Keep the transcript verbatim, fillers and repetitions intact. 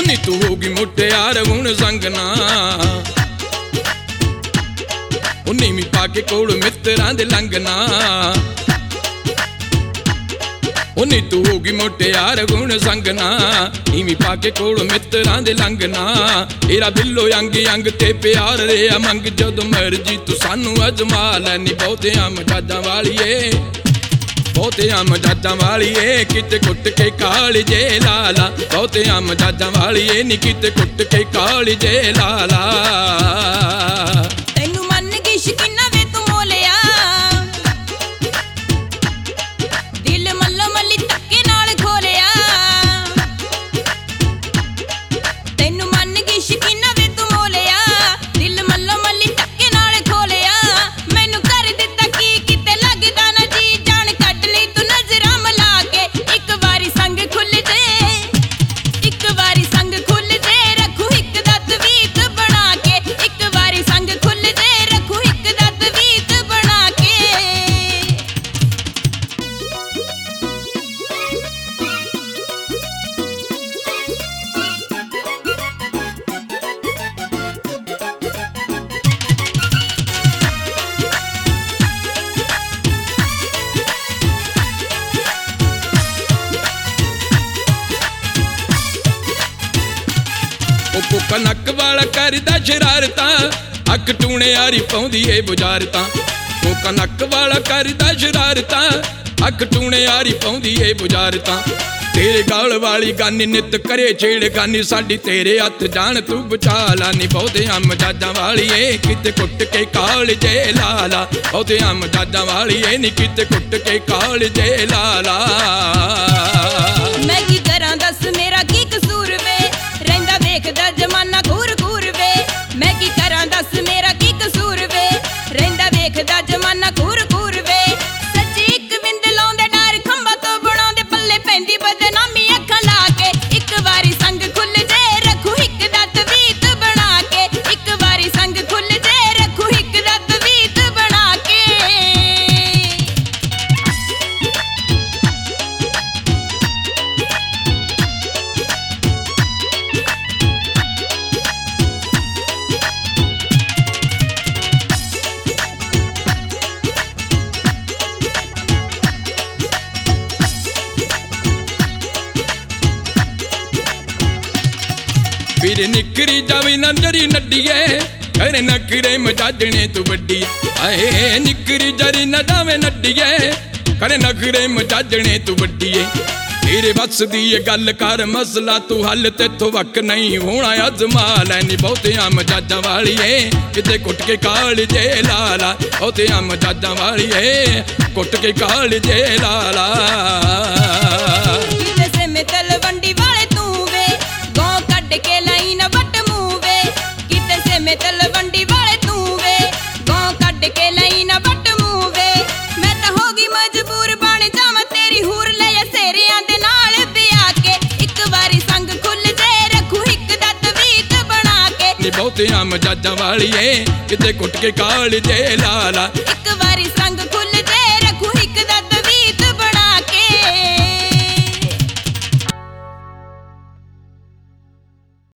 ਨੀ ਤੂੰ ਹੋਗੀ ਮੁਟਿਆਰ ਹੁਣ ਸੰਗਣਾ ਉਹ ਨੀਵੀਂ ਪਾ ਕੇ ਕੋਲ ਮਿੱਤਰਾਂ ਦੇ ਲੰਘਣਾ ਉਹ ਨੀ ਤੂੰ ਹੋਗੀ ਮੁਟਿਆਰ ਹੁਣ ਸੰਗਣਾ ਨੀਵੀਂ ਪਾ ਕੇ ਕੋਲ ਮਿੱਤਰਾਂ ਦੇ ਲੰਘਣਾ ਤੇਰਾ ਦਿਲੋਂ ਅੰਗ ਅੰਗ ਤੇ ਪਿਆਰ ਰਿਆ ਮੰਗ ਜਦੋਂ ਮਰਜੀ ਤੂੰ ਸਾਨੂੰ ਅਜਮਾ ਲੈ ਨੀ ਬਹੁਤਿਆਂ ਮਜਾਜਾਂ ਵਾਲੀਏ ਬਹੁਤਿਆਂ ਮਜਾਜਾਂ ਵਾਲੀਏ ਕਿਤੇ ਕੁੱਟ ਕੇ ਕਾਲਜੇ ਲਾਲਾ ਬਹੁਤਿਆਂ ਮਜਾਜਾਂ ਵਾਲੀਏ ਨੀ ਕਿਤੇ ਕੁੱਟ ਕੇ ਕਾਲਜੇ ਲਾਲਾ ਤੈਨੂੰ ਮੰਨ ਗਈ ਸ਼ਕੀਨਾ ਵੇ ਤੂੰ ਮੋਲਿਆ ਦਿਲ ਮੱਲੋ ਮੱਲੀ ਧੱਕੇ ਨਾਲ ਖੋਲਿਆ ਤੈਨੂੰ ਮੰਨ ਗਈ ਸ਼ਕੀਨਾ ਵੇ ਤੂੰ ਮੋਲਿਆ ਦਿਲ ਮੱਲੋ ਮੱਲੀ ਧੱਕੇ ਨਾਲ ਖੋਲਿਆ ਮੈਨੂੰ ਕਰ ਦਿੱਤਾ ਕੀ ਕਿਤੇ ਲੱਗਦਾ ਨਾ ਜੀ ਜਾਨ ਕੱਢ ਲਈ ਤੂੰ ਨਜ਼ਰਾਂ ਮਿਲਾ ਕੇ ਇੱਕ ਵਾਰੀ ਸੰਗ ਖੁੱਲ ਜੇ ਇੱਕ ਵਾਰੀ ਸੰਗ ਖੁੱਲ ਜੇ ਰੱਖੂ ਇੱਕ ਦਾ ਤਵੀਤ ਬਣਾ ਕੇ ਇੱਕ ਵਾਰੀ ਸੰਗ ਖੁੱਲ ਜੇ ਰੱਖੂ ਇੱਕ ਦਾ ਤਵੀਤ ਬਣਾ ਕੇ ਉਹ ਪੁੱਕਾ ਨੱਕ ਵਾਲਾ ਕਰਦਾ ਸ਼ਰਾਰਤਾਂ ਅੱਖ ਟੂਣੇ ਯਾਰੀ ਪਾਉਂਦੀ ਏ ਬੁਝਾਰਤਾਂ ਪੁੱਕਾ ਨੱਕ ਵਾਲਾ ਕਰਦਾ ਸ਼ਰਾਰਤਾਂ ਅੱਖ ਟੂਣੇ ਯਾਰੀ ਪਾਉਂਦੀ ਏ ਬੁਝਾਰਤਾਂ ਤੇਰੇ ਗਾਲ ਵਾਲੀ ਗਾਨੀ ਨਿੱਤ ਕਰੇ ਛੇੜਖਾਨੀ ਸਾਡੀ ਤੇਰੇ ਹੱਥ ਜਾਣ ਤੂੰ ਬਚਾ ਲਾ ਨੀ ਬਹੁਤਿਆਂ ਮਜਾਜਾਂ ਵਾਲੀਏ ਕਿਤੇ ਕੁੱਟ ਕੇ ਕਾਲਜੇ ਲਾਲਾ ਬਹੁਤਿਆਂ ਮਜਾਜਾਂ ਵਾਲੀਏ ਨੀ ਕਿਤੇ ਕੁੱਟ ਕੇ ਕਾਲਜੇ ਲਾਲਾ ਮੈਂ ਕੀ ਕਰਾਂ ਦੱਸ ਮੇਰਾ ਕੀ ਕਸੂਰ ਵੇ ਰਹਿੰਦਾ ਵੇਖਦਾ ਜਮਾਨਾ ਘੂਰ ਘੂਰ ਵੇ ਮੈਂ ਕੀ ਕਰਾਂ ਦੱਸ ਮੇਰਾ ਕੀ ਕਸੂਰ ਵੇ ਰਹਿੰਦਾ ਵੇਖਦਾ ਜਮਾਨਾ ਘੂਰ ਘੂਰ ਵੇ ਸੱਚੀ ਇੱਕ ਬਿੰਦ ਲਾਉਂਦੇ ਡਰ ਖੰਭਾ ਤੋਂ ਬਣਾਉਂਦੇ ਪੱਲੇ ਪੈਂਦੀ ਬਦਨਾਮੀ ਅੱਖਾਂ ਲਾ ਕੇ ਇੱਕ ਵਾਰੀ ਸੰਗ ਖੁੱਲ ਜੇ ਰੱਖੂ ਇੱਕ ਦਾ ਤਵੀਤ ਬਣਾ ਕੇ ਇੱਕ ਵਾਰੀ ਸੰਗ ਖੁੱਲ ਜੇ ਰੱਖੂ ਇੱਕ ਦਾ ਤਵੀਤ ਬਣਾ ਕੇ ਫਿਰ ਨਿਕਰੀ ਜਾਵੇ ਨਜ਼ਰੀ ਨੱਡੀਏ ਕਰੇ ਨਖਰੇ ਮਜਾਜਣੇ ਤੂੰ ਵੱਡੀ ਆਏ ਨਿਕਰੀ ਜਰੀ ਨਾ ਜਾਵੇ ਨੱਡੀਏ ਕਰੇ ਨਖਰੇ ਮਜਾਜਣੇ ਤੂੰ ਵੱਡੀਏ ਤੇਰੇ ਵੱਸ ਦੀ ਇਹ ਗੱਲ ਕਰ ਮਸਲਾ ਤੂੰ ਹੱਲ ਤੇਥੋਂ ਵਕ ਨਹੀਂ ਹੋਣਾ ਅਜ਼ਮਾ ਲੈ ਨੀ ਬਹੁਤਿਆਂ ਮਜਾਜਾਂ ਵਾਲੀਏ ਕਿਤੇ ਕੁੱਟ ਕੇ ਕਾਲਜੇ ਲਾਲਾ ਬਹੁਤਿਆਂ ਮਜਾਜਾਂ ਵਾਲੀਏ ਕੁੱਟ ਕੇ ਕਾਲਜੇ ਲਾਲਾ ਕਿਤੇ ਸੇ ਤਲਵੰਡੀ ਵਾਲੇ ਤੂੰ ਵੇ ਗੋਂ ਕੱਢ ਕੇ ਲਈ ਨਾ ਵੱਟ ਮੂੰਹ ਵੇ ਕਿਤੇ ਸੇ ਤਲਵੰਡੀ ਵਾਲੇ ਤੂੰ ਵੇ ਗੋਂ ਕੱਢ ਕੇ ਲਈ ਨਾ ਵੱਟ ਮੂੰਹ ਵੇ ਮੈਂ ਤਾਂ ਹੋ ਗਈ ਮਜਬੂਰ ਬਣ ਜਾਵਾਂ ਤੇਰੀ ਹੂਰ ਲੈ ਸੇਰਿਆਂ ਦੇ ਨਾਲ ਵਿਆਹ ਕੇ ਇੱਕ ਵਾਰੀ ਸੰਗ ਖੁੱਲ ਜੇ ਰੱਖੂ ਇੱਕ ਦਾ ਤਵੀਤ ਬਣਾ ਕੇ ਨੀ ਬਹੁਤਿਆਂ ਮਜਾਜਾਂ ਵਾਲੀਏ ਕਿਤੇ ਕੁੱਟ ਕੇ ਕਾਲਜੇ ਲਾਲਾ ਇੱਕ